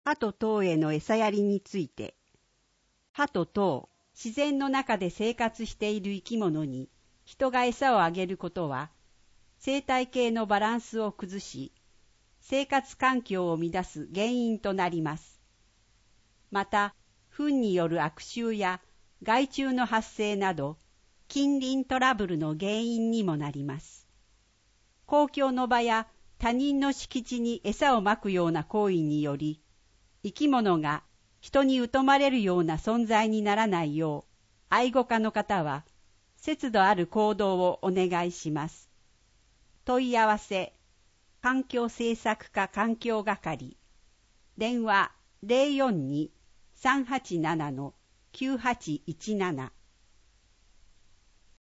歯と糖への餌やりについて、歯と糖、自然の中で生活している生き物に人が餌をあげることは、生態系のバランスを崩し、生活環境を乱す原因となります。また、糞による悪臭や害虫の発生など、近隣トラブルの原因にもなります。公共の場や他人の敷地に餌をまくような行為により、生き物が人に疎まれるような存在にならないよう、愛護家の方は、節度ある行動をお願いします。問い合わせ、環境政策課環境係、電話 042-387-9817